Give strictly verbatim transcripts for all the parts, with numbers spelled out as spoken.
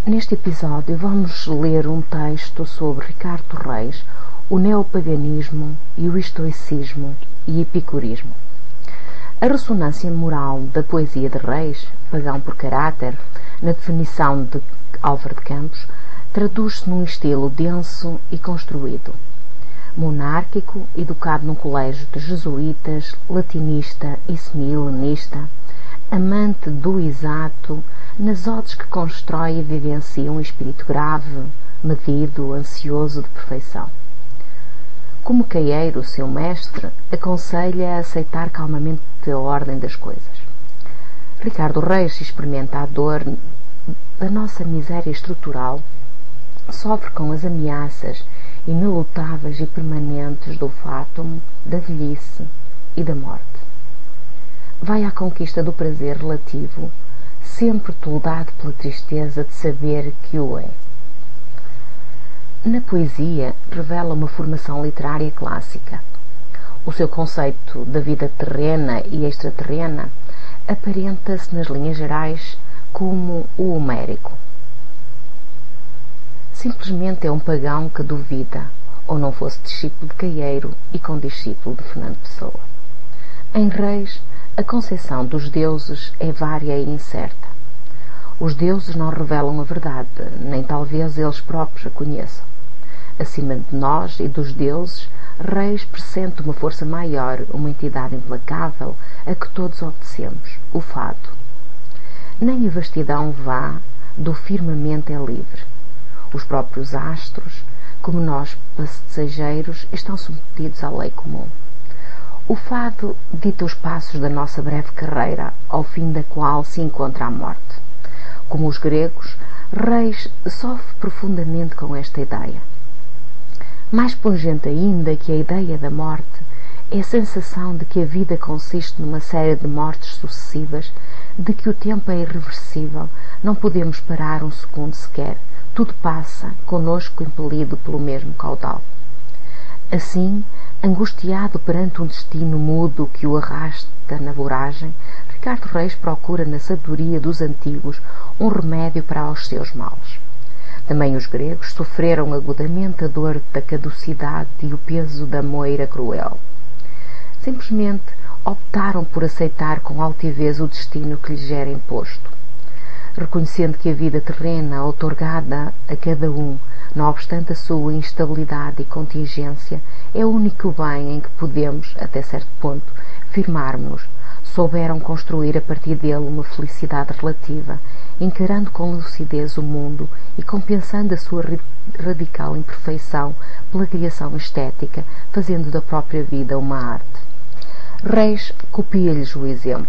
Neste episódio vamos ler um texto sobre Ricardo Reis, o neopaganismo e o estoicismo e epicurismo. A ressonância moral da poesia de Reis, pagão por caráter, na definição de Álvaro de Campos, traduz-se num estilo denso e construído. Monárquico, educado num colégio de jesuítas, latinista e semi-helenista, amante do exato, nas odes que constrói e vivencia um espírito grave, medido, ansioso de perfeição. Como caieiro, seu mestre aconselha a aceitar calmamente a ordem das coisas. Ricardo Reis experimenta a dor da nossa miséria estrutural, sofre com as ameaças inelutáveis e permanentes do fátum, da velhice e da morte. Vai à conquista do prazer relativo, sempre toldado pela tristeza de saber que o é. Na poesia revela uma formação literária clássica. O seu conceito da vida terrena e extraterrena aparenta-se nas linhas gerais como o homérico. Simplesmente é um pagão que duvida, ou não fosse discípulo de Caieiro e condiscípulo de Fernando Pessoa. Em Reis, a concepção dos deuses é vária e incerta. Os deuses não revelam a verdade, nem talvez eles próprios a conheçam. Acima de nós e dos deuses, Reis pressente uma força maior, uma entidade implacável, a que todos obedecemos, o fado. Nem a vastidão vá, do firmamento é livre. Os próprios astros, como nós passageiros, estão submetidos à lei comum. O fado dita os passos da nossa breve carreira, ao fim da qual se encontra a morte. Como os gregos, Reis sofre profundamente com esta ideia. Mais pungente ainda que a ideia da morte é a sensação de que a vida consiste numa série de mortes sucessivas, de que o tempo é irreversível, não podemos parar um segundo sequer, tudo passa, conosco impelido pelo mesmo caudal. Assim, angustiado perante um destino mudo que o arrasta na voragem, Ricardo Reis procura na sabedoria dos antigos um remédio para os seus males. Também os gregos sofreram agudamente a dor da caducidade e o peso da moira cruel. Simplesmente optaram por aceitar com altivez o destino que lhes era imposto. Reconhecendo que a vida terrena outorgada a cada um, não obstante a sua instabilidade e contingência, é o único bem em que podemos, até certo ponto, firmar-nos, souberam construir a partir dele uma felicidade relativa, encarando com lucidez o mundo e compensando a sua radical imperfeição pela criação estética, fazendo da própria vida uma arte. Reis copia-lhes o exemplo.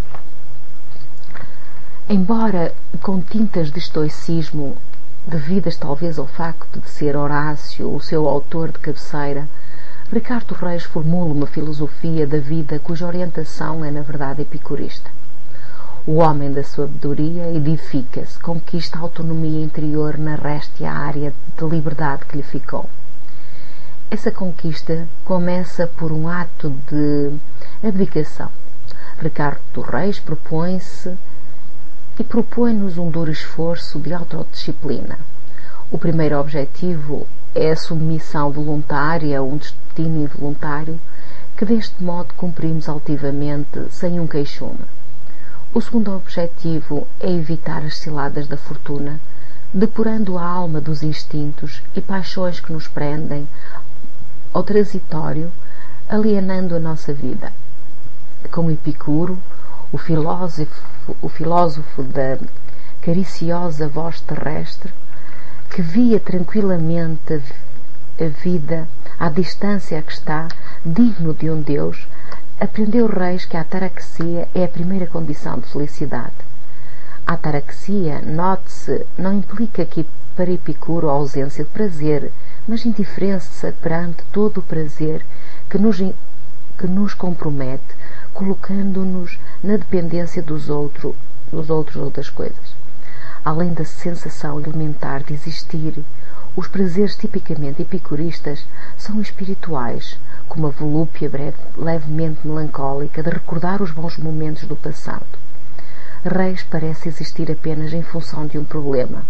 Embora com tintas de estoicismo, devidas talvez ao facto de ser Horácio o seu autor de cabeceira, Ricardo Reis formula uma filosofia da vida cuja orientação é na verdade epicurista. O homem da sabedoria edifica-se, conquista a autonomia interior na réstia área de liberdade que lhe ficou. Essa conquista começa por um ato de abdicação. Ricardo Reis propõe-se e propõe-nos um duro esforço de autodisciplina. O primeiro objetivo é a submissão voluntária a um destino involuntário que deste modo cumprimos altivamente, sem um queixume. O segundo objetivo é evitar as ciladas da fortuna, depurando a alma dos instintos e paixões que nos prendem ao transitório, alienando a nossa vida. Como Epicuro, o filósofo, o filósofo da cariciosa voz terrestre, que via tranquilamente a vida à distância que está, digno de um Deus, aprendeu Reis que a ataraxia é a primeira condição de felicidade. A ataraxia, note-se, não implica aqui para Epicuro a ausência de prazer, mas indiferença perante todo o prazer que nos, que nos compromete, colocando-nos na dependência dos, outro, dos outros ou das coisas. Além da sensação elementar de existir, os prazeres tipicamente epicuristas são espirituais, como a volúpia breve, levemente melancólica de recordar os bons momentos do passado. Reis parece existir apenas em função de um problema,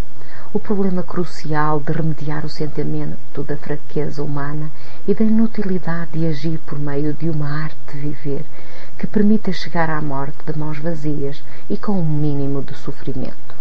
o problema crucial de remediar o sentimento da fraqueza humana e da inutilidade de agir por meio de uma arte de viver que permita chegar à morte de mãos vazias e com um mínimo de sofrimento.